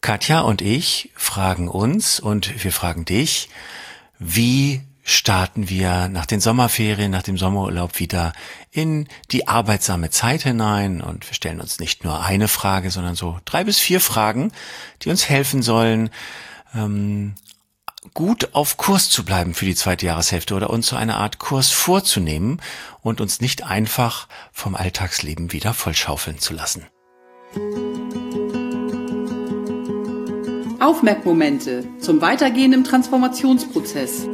Katja und ich fragen uns und wir fragen dich, wie starten wir nach den Sommerferien, nach dem Sommerurlaub wieder in die arbeitsame Zeit hinein, und wir stellen uns nicht nur eine Frage, sondern so 3 bis 4 Fragen, die uns helfen sollen, gut auf Kurs zu bleiben für die zweite Jahreshälfte oder uns so eine Art Kurs vorzunehmen und uns nicht einfach vom Alltagsleben wieder vollschaufeln zu lassen. Aufmerkmomente zum Weitergehen im Transformationsprozess.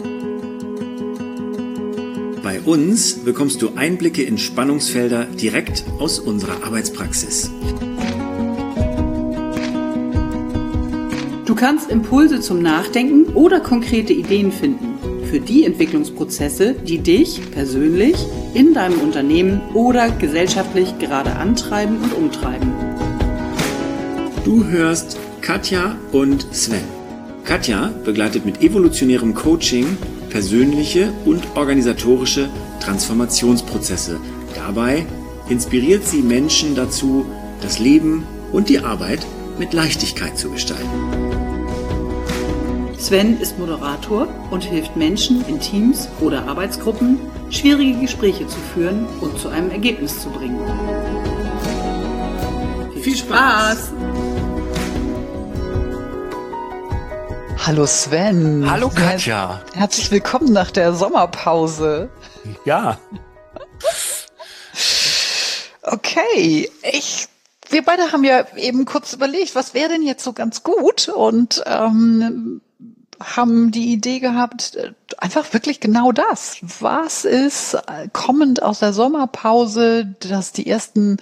Bei uns bekommst du Einblicke in Spannungsfelder direkt aus unserer Arbeitspraxis. Du kannst Impulse zum Nachdenken oder konkrete Ideen finden für die Entwicklungsprozesse, die dich persönlich in deinem Unternehmen oder gesellschaftlich gerade antreiben und umtreiben. Du hörst Katja und Sven. Katja begleitet mit evolutionärem Coaching persönliche und organisatorische Transformationsprozesse. Dabei inspiriert sie Menschen dazu, das Leben und die Arbeit mit Leichtigkeit zu gestalten. Sven ist Moderator und hilft Menschen in Teams oder Arbeitsgruppen, schwierige Gespräche zu führen und zu einem Ergebnis zu bringen. Viel Spaß! Hallo Sven. Hallo Katja. Herzlich willkommen nach der Sommerpause. Ja. Okay, wir beide haben ja eben kurz überlegt, was wäre denn jetzt so ganz gut, und haben die Idee gehabt, einfach wirklich genau das. Was ist kommend aus der Sommerpause, dass die ersten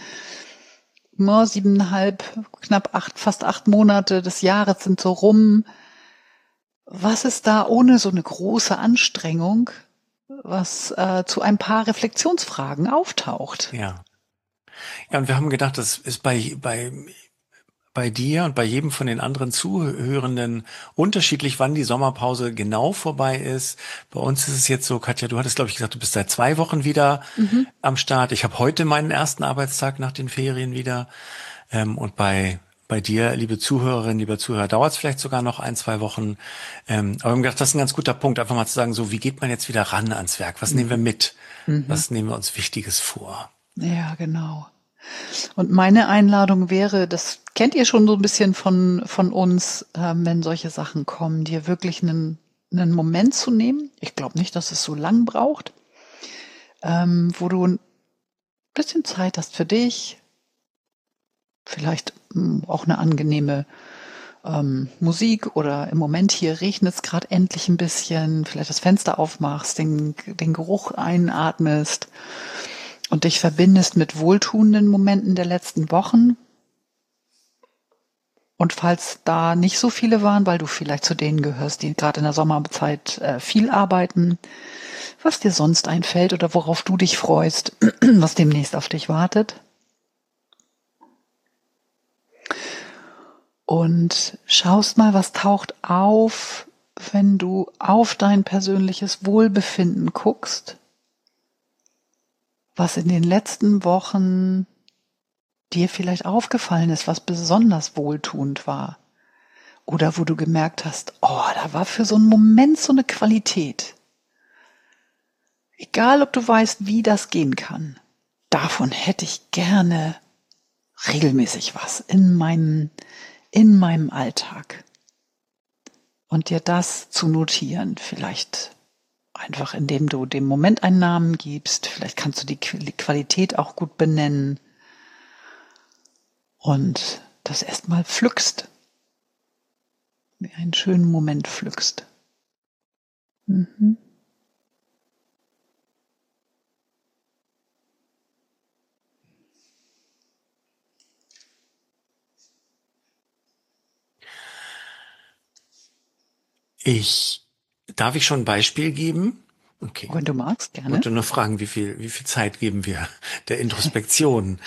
7,5, knapp 8, fast 8 Monate des Jahres sind so rum. Was ist da ohne so eine große Anstrengung, was zu ein paar Reflexionsfragen auftaucht? Ja. Ja, und wir haben gedacht, das ist bei dir und bei jedem von den anderen Zuhörenden unterschiedlich, wann die Sommerpause genau vorbei ist. Bei uns ist es jetzt so, Katja, du hattest, glaube ich, gesagt, du bist seit 2 Wochen wieder am Start. Ich habe heute meinen ersten Arbeitstag nach den Ferien wieder. Und bei dir, liebe Zuhörerinnen, lieber Zuhörer, dauert es vielleicht sogar noch 1, 2 Wochen. Aber wir haben gedacht, das ist ein ganz guter Punkt, einfach mal zu sagen, so, wie geht man jetzt wieder ran ans Werk? Was nehmen wir mit? Was nehmen wir uns Wichtiges vor? Ja, genau. Und meine Einladung wäre, das kennt ihr schon so ein bisschen von uns, wenn solche Sachen kommen, dir wirklich einen Moment zu nehmen. Ich glaube nicht, dass es so lang braucht, wo du ein bisschen Zeit hast für dich, vielleicht auch eine angenehme Musik, oder im Moment hier regnet es gerade endlich ein bisschen, vielleicht das Fenster aufmachst, den Geruch einatmest und dich verbindest mit wohltuenden Momenten der letzten Wochen. Und falls da nicht so viele waren, weil du vielleicht zu denen gehörst, die gerade in der Sommerzeit viel arbeiten, was dir sonst einfällt oder worauf du dich freust, was demnächst auf dich wartet. Und schaust mal, was taucht auf, wenn du auf dein persönliches Wohlbefinden guckst, was in den letzten Wochen dir vielleicht aufgefallen ist, was besonders wohltuend war. Oder wo du gemerkt hast, oh, da war für so einen Moment so eine Qualität. Egal, ob du weißt, wie das gehen kann, davon hätte ich gerne regelmäßig was in meinem Alltag. Und dir das zu notieren, vielleicht einfach indem du dem Moment einen Namen gibst, vielleicht kannst du die Qualität auch gut benennen und das erstmal pflückst, wie einen schönen Moment pflückst. Darf ich schon ein Beispiel geben? Okay. Wenn du magst, gerne. Ich wollte nur fragen, wie viel Zeit geben wir der Introspektion?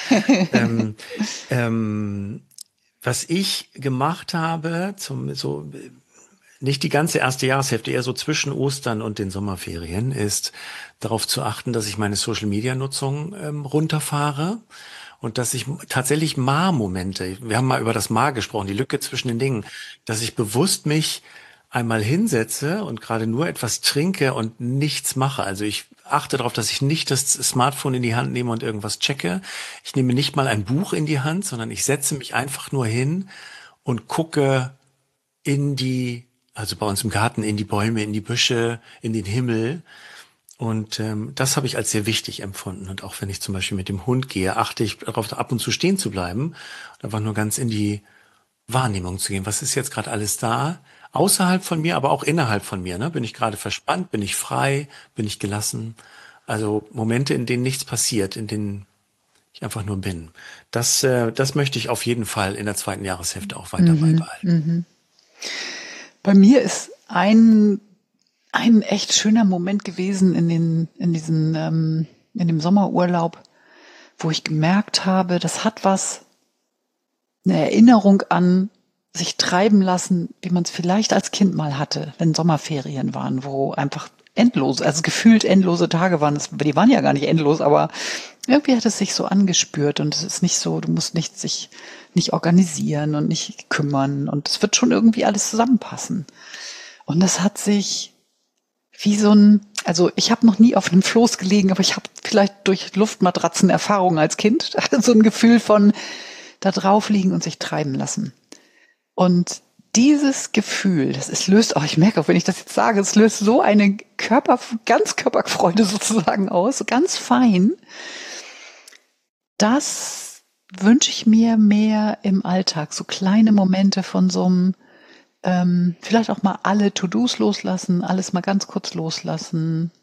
Was ich gemacht habe, nicht die ganze erste Jahreshälfte, eher so zwischen Ostern und den Sommerferien, ist darauf zu achten, dass ich meine Social-Media-Nutzung runterfahre und dass ich tatsächlich Ma-Momente, wir haben mal über das Ma gesprochen, die Lücke zwischen den Dingen, dass ich bewusst mich einmal hinsetze und gerade nur etwas trinke und nichts mache. Also ich achte darauf, dass ich nicht das Smartphone in die Hand nehme und irgendwas checke. Ich nehme nicht mal ein Buch in die Hand, sondern ich setze mich einfach nur hin und gucke also bei uns im Garten, in die Bäume, in die Büsche, in den Himmel. Und das habe ich als sehr wichtig empfunden. Und auch wenn ich zum Beispiel mit dem Hund gehe, achte ich darauf, ab und zu stehen zu bleiben und einfach nur ganz in die Wahrnehmung zu gehen. Was ist jetzt gerade alles da? Außerhalb von mir, aber auch innerhalb von mir. Ne? Bin ich gerade verspannt? Bin ich frei? Bin ich gelassen? Also Momente, in denen nichts passiert, in denen ich einfach nur bin. Das möchte ich auf jeden Fall in der zweiten Jahreshälfte auch weiter beibehalten. Bei mir ist ein echt schöner Moment gewesen in dem Sommerurlaub, wo ich gemerkt habe, das hat eine Erinnerung an sich treiben lassen, wie man es vielleicht als Kind mal hatte, wenn Sommerferien waren, wo einfach gefühlt endlose Tage waren. Die waren ja gar nicht endlos, aber irgendwie hat es sich so angespürt und es ist nicht so, du musst sich nicht organisieren und nicht kümmern und es wird schon irgendwie alles zusammenpassen. Und das hat sich wie also ich habe noch nie auf einem Floß gelegen, aber ich habe vielleicht durch Luftmatratzen Erfahrungen als Kind, so ein Gefühl von da drauf liegen und sich treiben lassen. Und dieses Gefühl, ich merke auch, wenn ich das jetzt sage, es löst so eine Körperfreude sozusagen aus, ganz fein. Das wünsche ich mir mehr im Alltag, so kleine Momente von so einem, vielleicht auch mal alle To-Dos loslassen, alles mal ganz kurz loslassen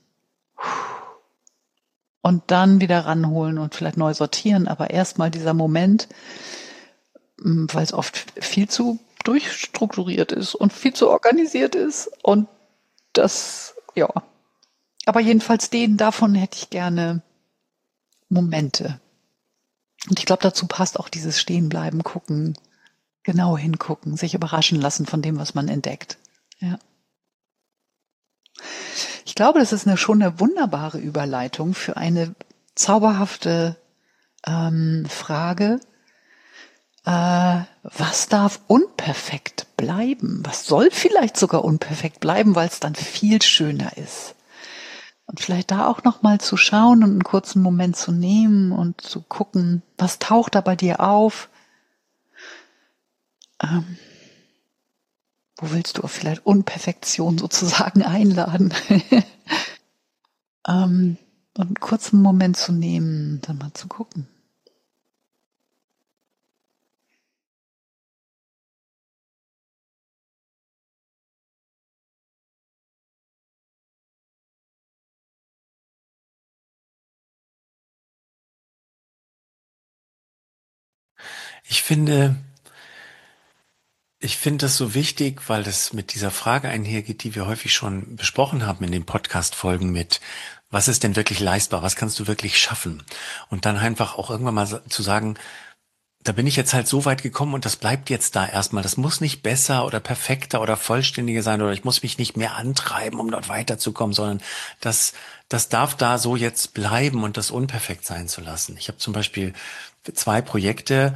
und dann wieder ranholen und vielleicht neu sortieren, aber erstmal dieser Moment, weil es oft viel zu durchstrukturiert ist und viel zu organisiert ist und das, ja. Aber jedenfalls davon hätte ich gerne Momente. Und ich glaube, dazu passt auch dieses Stehenbleiben, gucken, genau hingucken, sich überraschen lassen von dem, was man entdeckt. Ja. Ich glaube, das ist schon eine wunderbare Überleitung für eine zauberhafte Frage. Was darf unperfekt bleiben? Was soll vielleicht sogar unperfekt bleiben, weil es dann viel schöner ist? Und vielleicht da auch noch mal zu schauen und einen kurzen Moment zu nehmen und zu gucken, was taucht da bei dir auf? Wo willst du auf vielleicht Unperfektion sozusagen einladen? Und einen kurzen Moment zu nehmen, dann mal zu gucken. Ich finde das so wichtig, weil das mit dieser Frage einhergeht, die wir häufig schon besprochen haben in den Podcast-Folgen mit, was ist denn wirklich leistbar? Was kannst du wirklich schaffen? Und dann einfach auch irgendwann mal zu sagen, da bin ich jetzt halt so weit gekommen und das bleibt jetzt da erstmal. Das muss nicht besser oder perfekter oder vollständiger sein oder ich muss mich nicht mehr antreiben, um dort weiterzukommen, sondern das darf da so jetzt bleiben und das unperfekt sein zu lassen. Ich habe zum Beispiel 2 Projekte,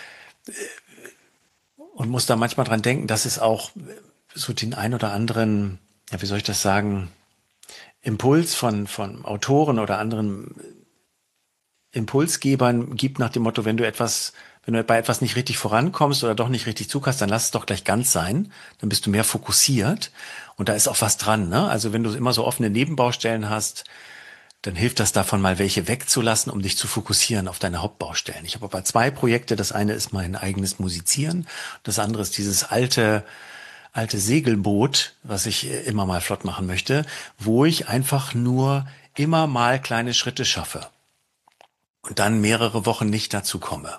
und muss da manchmal dran denken, dass es auch so den ein oder anderen, ja, wie soll ich das sagen, Impuls von Autoren oder anderen Impulsgebern gibt nach dem Motto, wenn du bei etwas nicht richtig vorankommst oder doch nicht richtig zugehst, dann lass es doch gleich ganz sein. Dann bist du mehr fokussiert. Und da ist auch was dran, ne? Also wenn du immer so offene Nebenbaustellen hast, dann hilft das davon, mal welche wegzulassen, um dich zu fokussieren auf deine Hauptbaustellen. Ich habe aber 2 Projekte. Das eine ist mein eigenes Musizieren. Das andere ist dieses alte Segelboot, was ich immer mal flott machen möchte, wo ich einfach nur immer mal kleine Schritte schaffe und dann mehrere Wochen nicht dazu komme.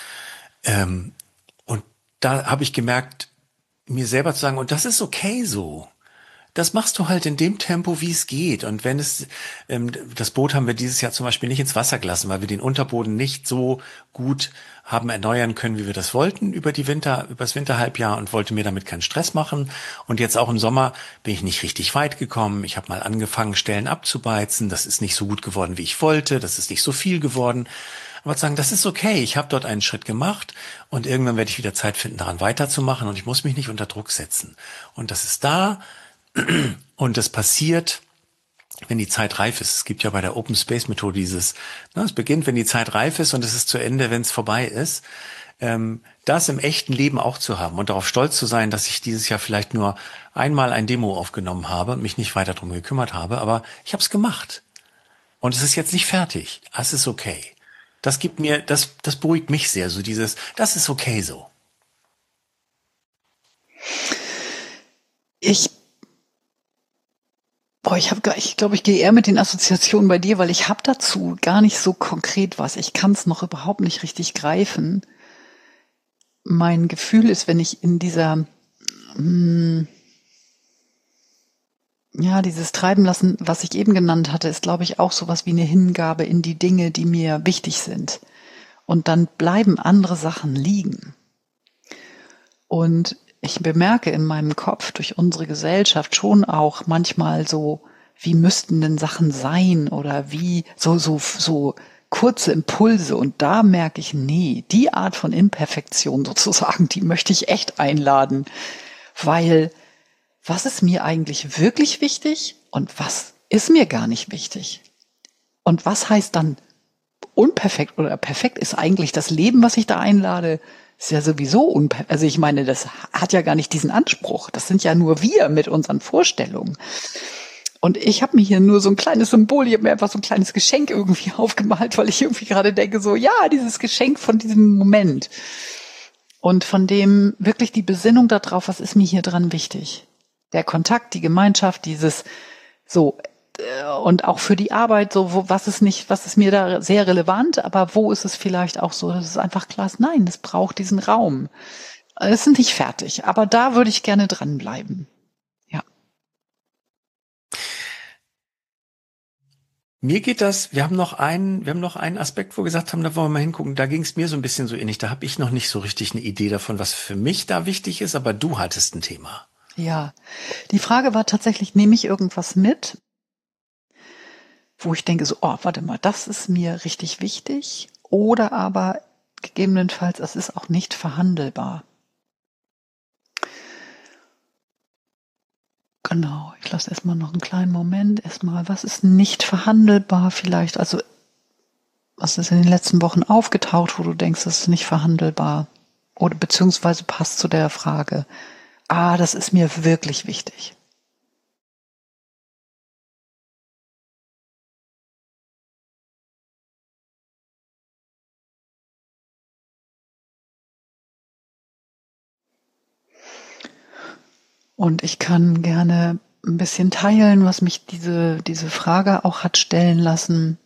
Und da habe ich gemerkt, mir selber zu sagen, und das ist okay so. Das machst du halt in dem Tempo, wie es geht. Und wenn das Boot haben wir dieses Jahr zum Beispiel nicht ins Wasser gelassen, weil wir den Unterboden nicht so gut haben erneuern können, wie wir das wollten übers Winterhalbjahr und wollte mir damit keinen Stress machen. Und jetzt auch im Sommer bin ich nicht richtig weit gekommen. Ich habe mal angefangen, Stellen abzubeizen. Das ist nicht so gut geworden, wie ich wollte. Das ist nicht so viel geworden. Aber zu sagen, das ist okay, ich habe dort einen Schritt gemacht und irgendwann werde ich wieder Zeit finden, daran weiterzumachen und ich muss mich nicht unter Druck setzen. Und das ist da und das passiert, wenn die Zeit reif ist. Es gibt ja bei der Open Space Methode es beginnt, wenn die Zeit reif ist und es ist zu Ende, wenn es vorbei ist. Das im echten Leben auch zu haben und darauf stolz zu sein, dass ich dieses Jahr vielleicht nur einmal ein Demo aufgenommen habe und mich nicht weiter drum gekümmert habe, aber ich habe es gemacht. Und es ist jetzt nicht fertig. Es ist okay. Das gibt mir, das beruhigt mich sehr, so das ist okay so. Ich glaube, ich gehe eher mit den Assoziationen bei dir, weil ich habe dazu gar nicht so konkret was. Ich kann es noch überhaupt nicht richtig greifen. Mein Gefühl ist, wenn ich in dieser, dieses Treiben lassen, was ich eben genannt hatte, ist, glaube ich, auch sowas wie eine Hingabe in die Dinge, die mir wichtig sind. Und dann bleiben andere Sachen liegen. Und ich bemerke in meinem Kopf durch unsere Gesellschaft schon auch manchmal so, wie müssten denn Sachen sein oder wie so kurze Impulse. Und da merke ich, nee, die Art von Imperfektion sozusagen, die möchte ich echt einladen, weil was ist mir eigentlich wirklich wichtig und was ist mir gar nicht wichtig? Und was heißt dann unperfekt oder perfekt ist eigentlich das Leben, was ich da einlade? Ist ja sowieso unperfekt. Also ich meine, das hat ja gar nicht diesen Anspruch. Das sind ja nur wir mit unseren Vorstellungen. Und ich habe mir hier nur so ein kleines Symbol, ich habe mir einfach so ein kleines Geschenk irgendwie aufgemalt, weil ich irgendwie gerade denke, so ja, dieses Geschenk von diesem Moment. Und von dem wirklich die Besinnung darauf, was ist mir hier dran wichtig? Der Kontakt, die Gemeinschaft, dieses so und auch für die Arbeit, so was ist mir da sehr relevant, aber wo ist es vielleicht auch so, dass es einfach klar ist, nein, es braucht diesen Raum. Es ist nicht fertig, aber da würde ich gerne dranbleiben. Ja. Mir geht das, wir haben noch einen Aspekt, wo wir gesagt haben, da wollen wir mal hingucken, da ging es mir so ein bisschen so ähnlich, da habe ich noch nicht so richtig eine Idee davon, was für mich da wichtig ist, aber du hattest ein Thema. Ja, die Frage war tatsächlich, nehme ich irgendwas mit, wo ich denke so, oh, warte mal, das ist mir richtig wichtig, oder aber gegebenenfalls, es ist auch nicht verhandelbar. Genau, ich lasse erstmal noch einen kleinen Moment. Erstmal, was ist nicht verhandelbar vielleicht? Also, was ist in den letzten Wochen aufgetaucht, wo du denkst, das ist nicht verhandelbar? Oder beziehungsweise passt zu der Frage, das ist mir wirklich wichtig. Und ich kann gerne ein bisschen teilen, was mich diese Frage auch hat stellen lassen.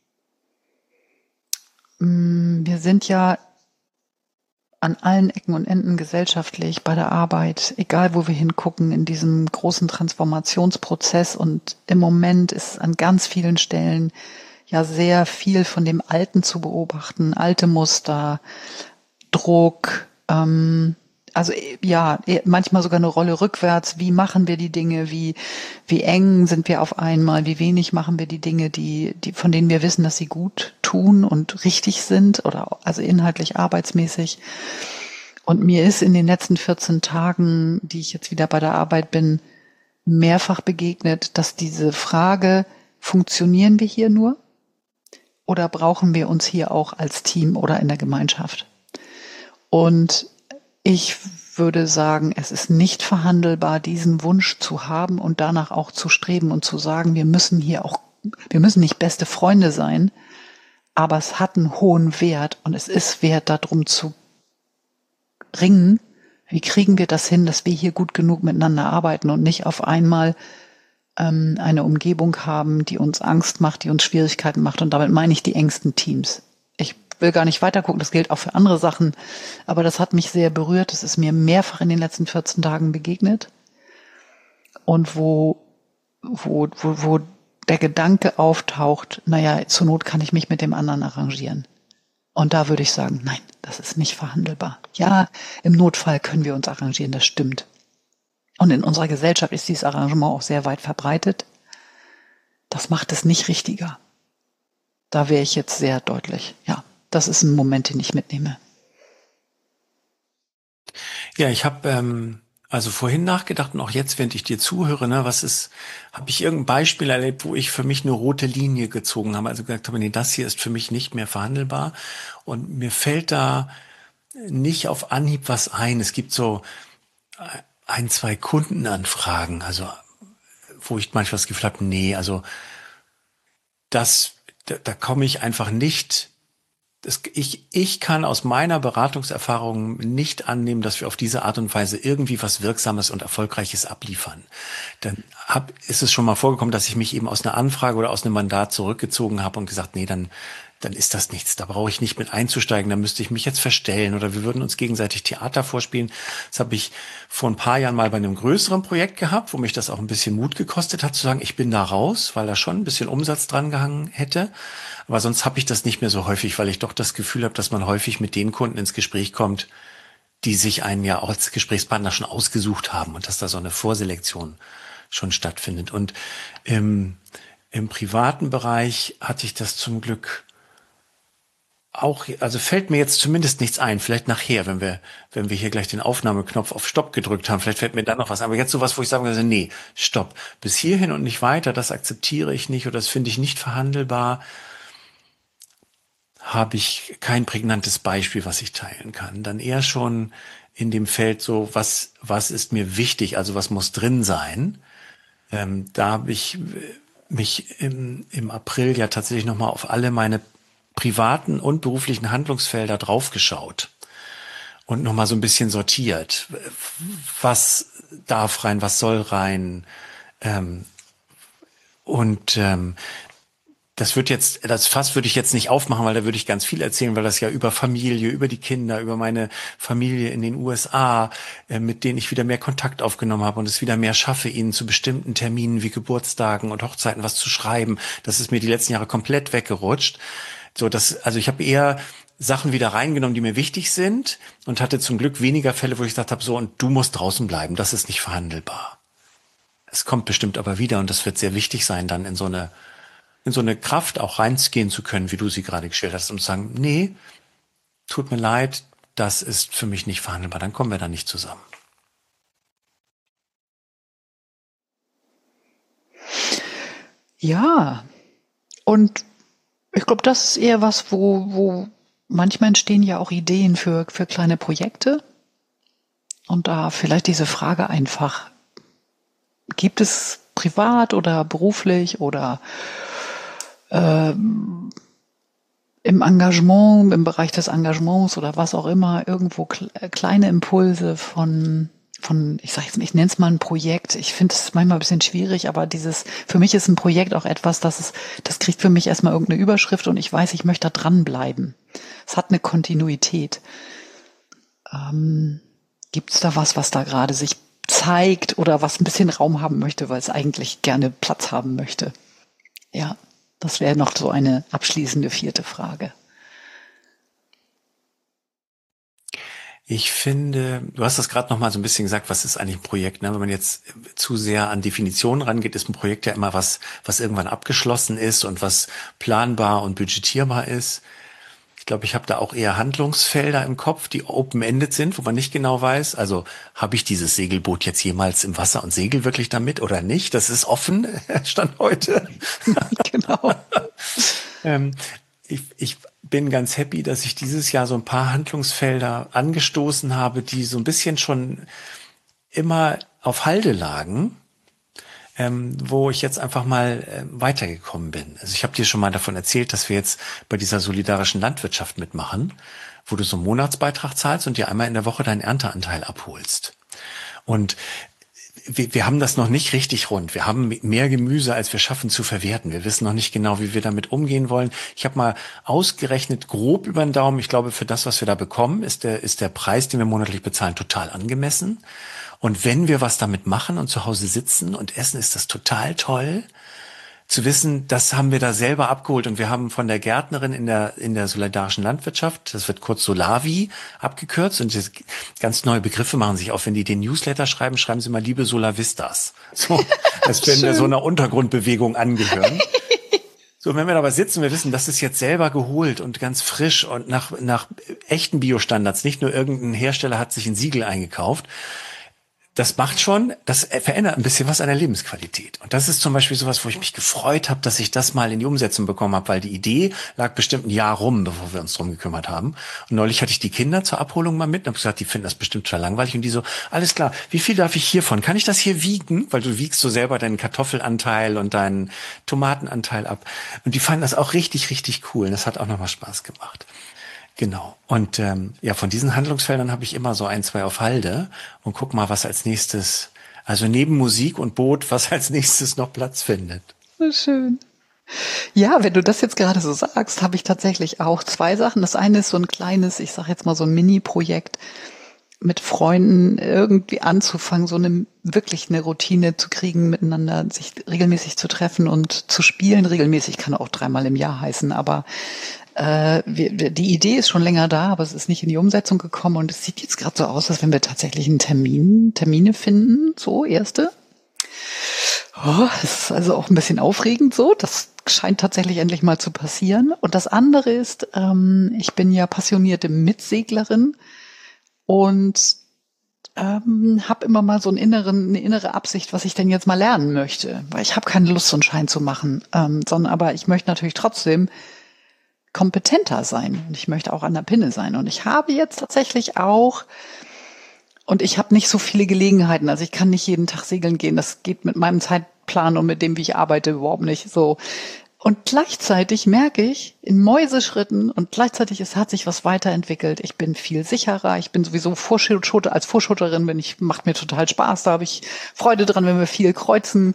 Wir sind ja an allen Ecken und Enden gesellschaftlich, bei der Arbeit, egal wo wir hingucken, in diesem großen Transformationsprozess. Und im Moment ist an ganz vielen Stellen ja sehr viel von dem Alten zu beobachten, alte Muster, Druck, also ja, manchmal sogar eine Rolle rückwärts. Wie machen wir die Dinge? Wie eng sind wir auf einmal? Wie wenig machen wir die Dinge, die von denen wir wissen, dass sie gut tun und richtig sind oder also inhaltlich arbeitsmäßig? Und mir ist in den letzten 14 Tagen, die ich jetzt wieder bei der Arbeit bin, mehrfach begegnet, dass diese Frage, funktionieren wir hier nur? Oder brauchen wir uns hier auch als Team oder in der Gemeinschaft? Und ich würde sagen, es ist nicht verhandelbar, diesen Wunsch zu haben und danach auch zu streben und zu sagen, wir müssen nicht beste Freunde sein, aber es hat einen hohen Wert und es ist wert, darum zu ringen, wie kriegen wir das hin, dass wir hier gut genug miteinander arbeiten und nicht auf einmal eine Umgebung haben, die uns Angst macht, die uns Schwierigkeiten macht. Und damit meine ich die engsten Teams. Ich will gar nicht weiter gucken, das gilt auch für andere Sachen, aber das hat mich sehr berührt. Das ist mir mehrfach in den letzten 14 Tagen begegnet. Und wo der Gedanke auftaucht, naja, zur Not kann ich mich mit dem anderen arrangieren. Und da würde ich sagen, nein, das ist nicht verhandelbar. Ja, im Notfall können wir uns arrangieren, das stimmt. Und in unserer Gesellschaft ist dieses Arrangement auch sehr weit verbreitet. Das macht es nicht richtiger. Da wäre ich jetzt sehr deutlich, ja. Das ist ein Moment, den ich mitnehme. Ja, ich habe also vorhin nachgedacht und auch jetzt, während ich dir zuhöre, ne, habe ich irgendein Beispiel erlebt, wo ich für mich eine rote Linie gezogen habe, also gesagt habe, nee, das hier ist für mich nicht mehr verhandelbar und mir fällt da nicht auf Anhieb was ein. Es gibt so ein, zwei Kundenanfragen, also wo ich manchmal das Gefühl habe, nee, also da komme ich einfach nicht. Ich kann aus meiner Beratungserfahrung nicht annehmen, dass wir auf diese Art und Weise irgendwie was Wirksames und Erfolgreiches abliefern. Dann ist es schon mal vorgekommen, dass ich mich eben aus einer Anfrage oder aus einem Mandat zurückgezogen habe und gesagt, nee, dann ist das nichts. Da brauche ich nicht mit einzusteigen. Da müsste ich mich jetzt verstellen oder wir würden uns gegenseitig Theater vorspielen. Das habe ich vor ein paar Jahren mal bei einem größeren Projekt gehabt, wo mich das auch ein bisschen Mut gekostet hat, zu sagen, ich bin da raus, weil da schon ein bisschen Umsatz dran gehangen hätte. Aber sonst habe ich das nicht mehr so häufig, weil ich doch das Gefühl habe, dass man häufig mit den Kunden ins Gespräch kommt, die sich einen ja auch als Gesprächspartner schon ausgesucht haben und dass da so eine Vorselektion schon stattfindet. Und im privaten Bereich hatte ich das zum Glück auch, also fällt mir jetzt zumindest nichts ein, vielleicht nachher, wenn wir hier gleich den Aufnahmeknopf auf Stopp gedrückt haben, vielleicht fällt mir dann noch was ein. Aber jetzt sowas, wo ich sagen würde, nee, stopp, bis hierhin und nicht weiter, das akzeptiere ich nicht oder das finde ich nicht verhandelbar, habe ich kein prägnantes Beispiel, was ich teilen kann. Dann eher schon in dem Feld so, was ist mir wichtig, also was muss drin sein. Da habe ich mich im April ja tatsächlich nochmal auf alle meine privaten und beruflichen Handlungsfelder draufgeschaut und nochmal so ein bisschen sortiert. Was darf rein, was soll rein? Das Fass würde ich jetzt nicht aufmachen, weil da würde ich ganz viel erzählen, weil das ja über Familie, über die Kinder, über meine Familie in den USA, mit denen ich wieder mehr Kontakt aufgenommen habe und es wieder mehr schaffe, ihnen zu bestimmten Terminen wie Geburtstagen und Hochzeiten was zu schreiben. Das ist mir die letzten Jahre komplett weggerutscht. Also ich habe eher Sachen wieder reingenommen, die mir wichtig sind und hatte zum Glück weniger Fälle, wo ich gesagt habe, so, und du musst draußen bleiben, das ist nicht verhandelbar. Es kommt bestimmt aber wieder und das wird sehr wichtig sein, dann in so eine Kraft auch reingehen zu können, wie du sie gerade geschildert hast, und zu sagen, nee, tut mir leid, das ist für mich nicht verhandelbar, dann kommen wir da nicht zusammen. Ja, und ich glaube, das ist eher was, wo manchmal entstehen ja auch Ideen für kleine Projekte. Und da vielleicht diese Frage einfach, gibt es privat oder beruflich oder im Engagement, im Bereich des Engagements oder was auch immer, irgendwo kleine Impulse von ich sage jetzt, ich nenne es mal ein Projekt. Ich finde es manchmal ein bisschen schwierig, aber für mich ist ein Projekt auch etwas, das kriegt für mich erstmal irgendeine Überschrift und ich weiß, ich möchte da dranbleiben. Es hat eine Kontinuität. Gibt es da was da gerade sich zeigt oder was ein bisschen Raum haben möchte, weil es eigentlich gerne Platz haben möchte? Ja, das wäre noch so eine abschließende 4. Frage. Ich finde, du hast das gerade noch mal so ein bisschen gesagt, was ist eigentlich ein Projekt? Ne? Wenn man jetzt zu sehr an Definitionen rangeht, ist ein Projekt ja immer was irgendwann abgeschlossen ist und was planbar und budgetierbar ist. Ich glaube, ich habe da auch eher Handlungsfelder im Kopf, die open-ended sind, wo man nicht genau weiß, also habe ich dieses Segelboot jetzt jemals im Wasser und segel wirklich damit oder nicht? Das ist offen, Stand heute. Genau. Ich bin ganz happy, dass ich dieses Jahr so ein paar Handlungsfelder angestoßen habe, die so ein bisschen schon immer auf Halde lagen, wo ich jetzt einfach mal weitergekommen bin. Also ich habe dir schon mal davon erzählt, dass wir jetzt bei dieser solidarischen Landwirtschaft mitmachen, wo du so einen Monatsbeitrag zahlst und dir einmal in der Woche deinen Ernteanteil abholst. Und wir haben das noch nicht richtig rund. Wir haben mehr Gemüse, als wir schaffen zu verwerten. Wir wissen noch nicht genau, wie wir damit umgehen wollen. Ich habe mal ausgerechnet, grob über den Daumen. Ich glaube, für das, was wir da bekommen, ist der Preis, den wir monatlich bezahlen, total angemessen. Und wenn wir was damit machen und zu Hause sitzen und essen, ist das total toll. Zu wissen, das haben wir da selber abgeholt und wir haben von der Gärtnerin in der solidarischen Landwirtschaft, das wird kurz Solavi abgekürzt und ganz neue Begriffe machen sich auf. Wenn die den Newsletter schreiben, schreiben sie mal liebe Solavistas. So, als wenn wir so einer Untergrundbewegung angehören. So, wenn wir dabei sitzen, wir wissen, das ist jetzt selber geholt und ganz frisch und nach echten Biostandards, nicht nur irgendein Hersteller hat sich ein Siegel eingekauft. Das macht schon, das verändert ein bisschen was an der Lebensqualität. Und das ist zum Beispiel sowas, wo ich mich gefreut habe, dass ich das mal in die Umsetzung bekommen habe, weil die Idee lag bestimmt ein Jahr rum, bevor wir uns drum gekümmert haben. Und neulich hatte ich die Kinder zur Abholung mal mit und habe gesagt, die finden das bestimmt total langweilig. Und die so, alles klar, wie viel darf ich hiervon? Kann ich das hier wiegen? Weil du wiegst so selber deinen Kartoffelanteil und deinen Tomatenanteil ab. Und die fanden das auch richtig, richtig cool. Und das hat auch nochmal Spaß gemacht. Genau. Und von diesen Handlungsfeldern habe ich immer so 1, 2 auf Halde und guck mal, was als nächstes, also neben Musik und Boot, was als nächstes noch Platz findet. So schön. Ja, wenn du das jetzt gerade so sagst, habe ich tatsächlich auch 2 Sachen. Das eine ist so ein kleines, ich sage jetzt mal so ein Mini-Projekt, mit Freunden irgendwie anzufangen, so wirklich eine Routine zu kriegen, miteinander sich regelmäßig zu treffen und zu spielen. Regelmäßig kann auch 3-mal im Jahr heißen, aber die Idee ist schon länger da, aber es ist nicht in die Umsetzung gekommen und es sieht jetzt gerade so aus, als wenn wir tatsächlich Termine finden, so erste. Das ist also auch ein bisschen aufregend so. Das scheint tatsächlich endlich mal zu passieren. Und das andere ist, ich bin ja passionierte Mitseglerin und habe immer mal so eine innere Absicht, was ich denn jetzt mal lernen möchte. Weil ich habe keine Lust, so einen Schein zu machen, sondern aber ich möchte natürlich trotzdem kompetenter sein und ich möchte auch an der Pinne sein. Und ich habe jetzt tatsächlich auch, und ich habe nicht so viele Gelegenheiten, also ich kann nicht jeden Tag segeln gehen, das geht mit meinem Zeitplan und mit dem, wie ich arbeite, überhaupt nicht so. Und gleichzeitig merke ich in Mäuseschritten und gleichzeitig hat sich was weiterentwickelt. Ich bin viel sicherer, ich bin sowieso als Vorschutterin, macht mir total Spaß, da habe ich Freude dran, wenn wir viel kreuzen.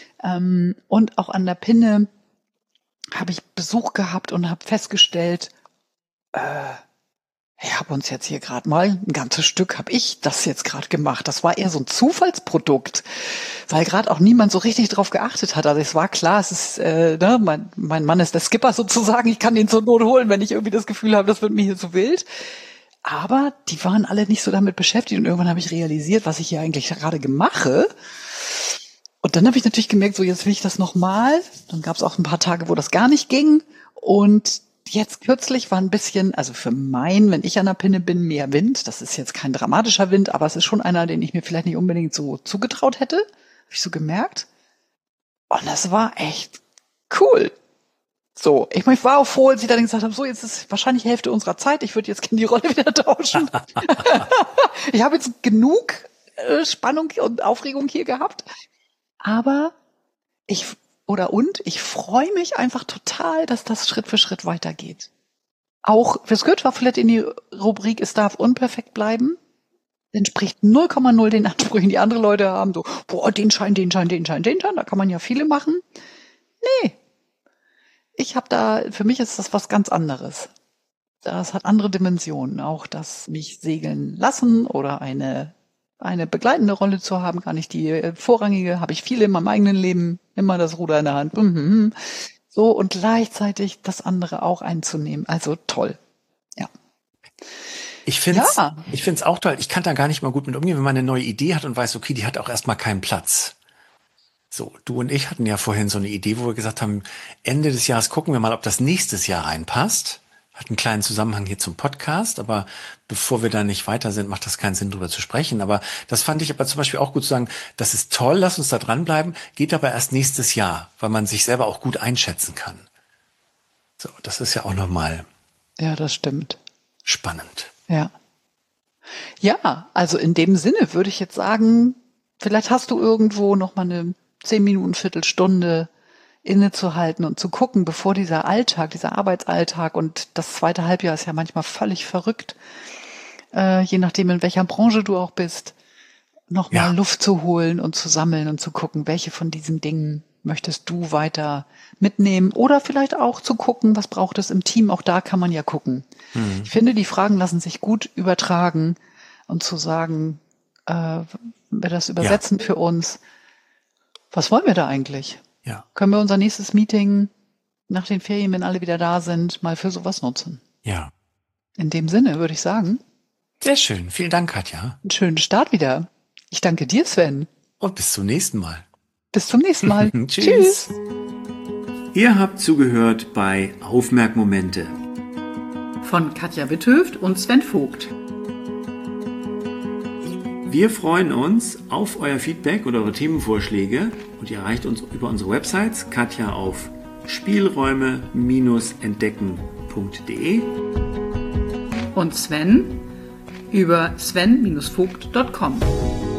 Und auch an der Pinne habe ich Besuch gehabt und habe festgestellt, ich habe uns jetzt hier gerade mal ein ganzes Stück, habe ich das jetzt gerade gemacht. Das war eher so ein Zufallsprodukt, weil gerade auch niemand so richtig drauf geachtet hat. Also es war klar, es ist, mein Mann ist der Skipper sozusagen, ich kann den zur Not holen, wenn ich irgendwie das Gefühl habe, das wird mir hier zu wild. Aber die waren alle nicht so damit beschäftigt und irgendwann habe ich realisiert, was ich hier eigentlich gerade mache. Und dann habe ich natürlich gemerkt, so jetzt will ich das nochmal. Dann gab es auch ein paar Tage, wo das gar nicht ging. Und jetzt kürzlich war ein bisschen, also wenn ich an der Pinne bin, mehr Wind. Das ist jetzt kein dramatischer Wind, aber es ist schon einer, den ich mir vielleicht nicht unbedingt so zugetraut hätte. Habe ich so gemerkt. Und das war echt cool. So, ich war auch froh, als ich dann gesagt habe, so, jetzt ist wahrscheinlich Hälfte unserer Zeit. Ich würde jetzt gerne die Rolle wieder tauschen. Ich habe jetzt genug Spannung und Aufregung hier gehabt. Aber ich freue mich einfach total, dass das Schritt für Schritt weitergeht. Auch, das gehört zwar vielleicht in die Rubrik, es darf unperfekt bleiben, entspricht 0,0 den Ansprüchen, die andere Leute haben, so, den Schein, da kann man ja viele machen. Nee. Für mich ist das was ganz anderes. Das hat andere Dimensionen, auch das mich segeln lassen oder eine begleitende Rolle zu haben, gar nicht die vorrangige, habe ich viele in meinem eigenen Leben, immer das Ruder in der Hand. So, und gleichzeitig das andere auch einzunehmen. Also toll. Ja. Ich find's auch toll. Ich kann da gar nicht mal gut mit umgehen, wenn man eine neue Idee hat und weiß, okay, die hat auch erstmal keinen Platz. So, du und ich hatten ja vorhin so eine Idee, wo wir gesagt haben, Ende des Jahres gucken wir mal, ob das nächstes Jahr reinpasst. Hat einen kleinen Zusammenhang hier zum Podcast, aber bevor wir da nicht weiter sind, macht das keinen Sinn, drüber zu sprechen. Aber das fand ich aber zum Beispiel auch gut zu sagen, das ist toll, lass uns da dranbleiben, geht aber erst nächstes Jahr, weil man sich selber auch gut einschätzen kann. So, das ist ja auch nochmal. Ja, das stimmt. Spannend. Ja. Ja, also in dem Sinne würde ich jetzt sagen, vielleicht hast du irgendwo nochmal eine 10 Minuten, Viertelstunde innezuhalten und zu gucken, bevor dieser Arbeitsalltag und das zweite Halbjahr ist ja manchmal völlig verrückt, je nachdem, in welcher Branche du auch bist, nochmal Luft zu holen und zu sammeln und zu gucken, welche von diesen Dingen möchtest du weiter mitnehmen oder vielleicht auch zu gucken, was braucht es im Team, auch da kann man ja gucken. Ich finde, die Fragen lassen sich gut übertragen und zu sagen, wir das übersetzen für uns, was wollen wir da eigentlich? Ja. Können wir unser nächstes Meeting nach den Ferien, wenn alle wieder da sind, mal für sowas nutzen? Ja. In dem Sinne würde ich sagen. Sehr schön. Vielen Dank, Katja. Einen schönen Start wieder. Ich danke dir, Sven. Und bis zum nächsten Mal. Bis zum nächsten Mal. Tschüss. Ihr habt zugehört bei Aufmerkmomente von Katja Witthöft und Sven Vogt. Wir freuen uns auf euer Feedback oder eure Themenvorschläge und ihr erreicht uns über unsere Websites, Katja auf spielräume-entdecken.de und Sven über sven-vogt.com.